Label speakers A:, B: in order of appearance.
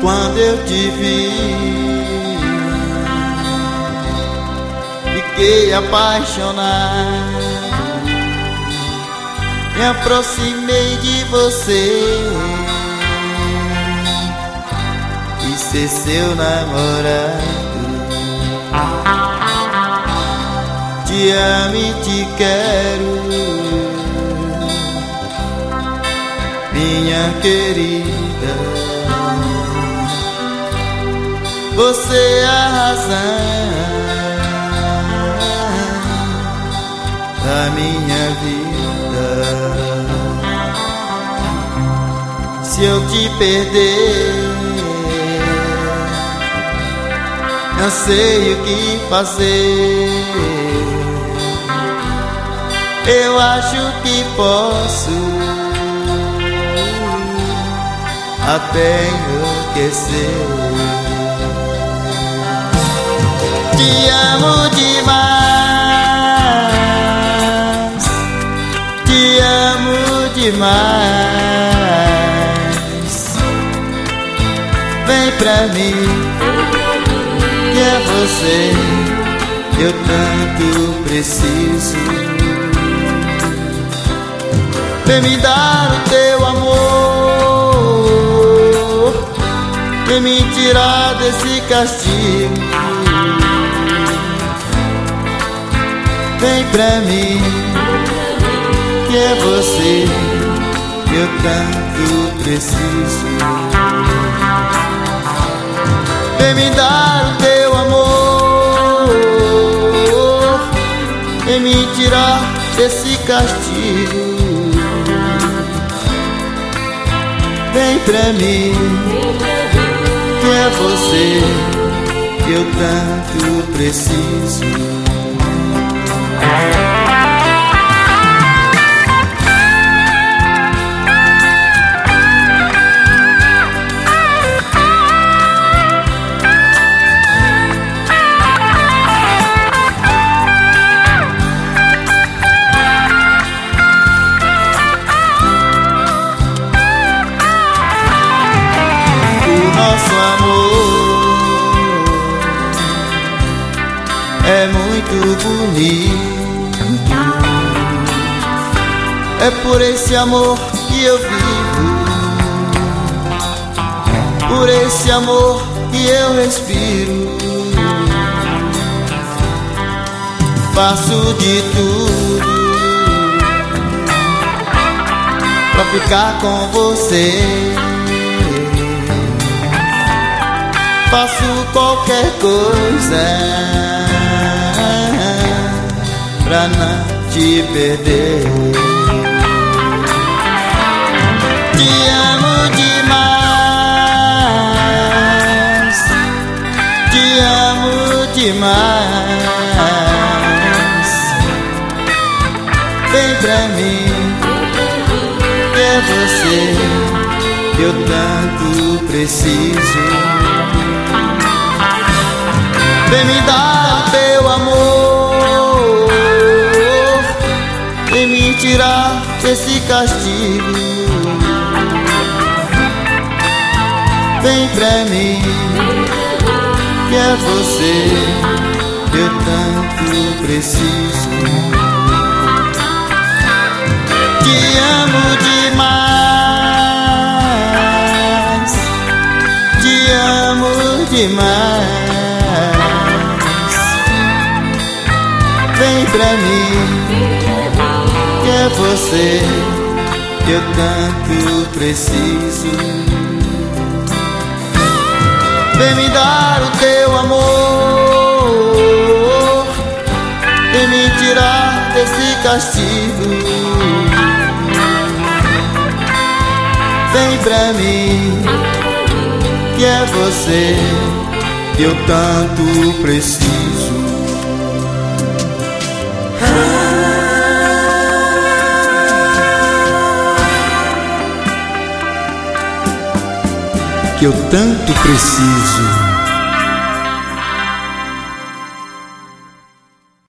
A: quando eu te vi, fiquei apaixonado. Me aproximei de você, quis ser seu namorado. Te amo e te quero, minha querida. Você é a razão da minha vida. Se eu te perder, não sei o que fazer. Eu acho que posso até enlouquecer. Te amo demais, te amo demais. Vem pra mim, que é você que eu tanto preciso. Vem me dar o teu amor, vem me tirar desse castigo. Vem pra mim, que é você que eu tanto preciso. Vem me dar o teu amor, vem me tirar desse castigo. Vem pra mim, que é você que eu tanto preciso. Nosso amor é muito bonito, é por esse amor que eu vivo, por esse amor que eu respiro. Faço de tudo pra ficar com você. Faço qualquer coisa pra não te perder. Te amo demais, te amo demais. Vem pra mim, que é você que eu tanto preciso. Vem me dar teu amor, vem me tirar desse castigo. Vem pra mim, que é você que eu tanto preciso. Te amo demais, te amo demais. Vem pra mim, que é você que eu tanto preciso. Vem me dar o teu amor, vem me tirar desse castigo. Vem pra mim, que é você que eu tanto preciso. Que eu tanto preciso.